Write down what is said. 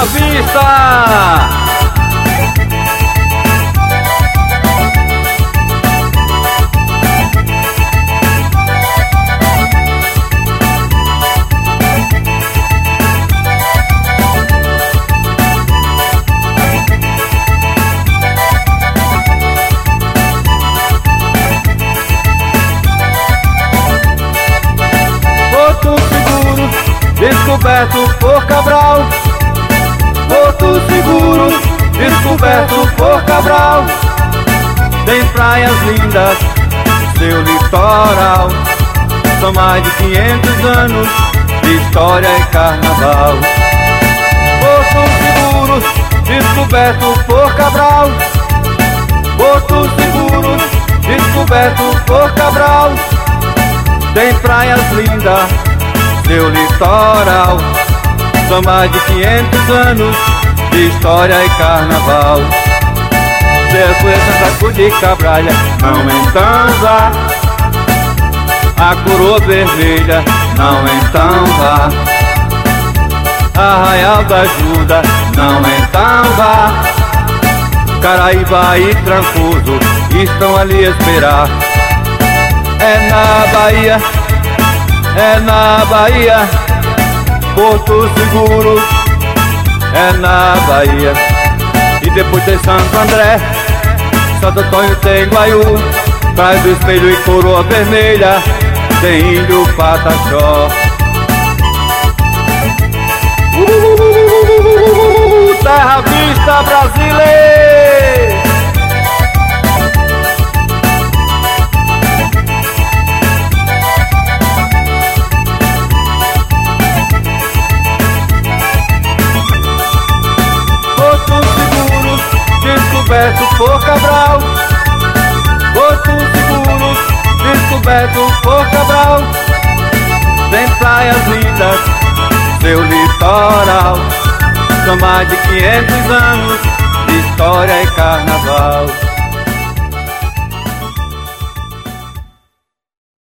Terra Vista! Descoberto por Cabral, Porto Seguro, descoberto por Cabral. Tem praias lindas, seu litoral. São mais de 500 anos de história e carnaval. Porto Seguro, descoberto por Cabral, Porto Seguro, descoberto por Cabral. Tem praias lindas, seu litoral. São mais de 500 anos de história e carnaval. Se conhece a cor de Cabralha, não então vá. A coroa vermelha, não então vá. Arraial da Ajuda, não então vá. Caraíba e Trancoso estão ali a esperar. É na Bahia, é na Bahia, Porto Seguro, é na Bahia. E depois tem Santo André, Santo Antônio tem Guaiú, Praia do Espelho e Coroa Vermelha, tem Ilho Pataxó. Terra Vista brasileira! Descoberto por Cabral, Porto Seguro, descoberto por Cabral. Tem praias lindas, seu litoral. São mais de 500 anos de história e carnaval.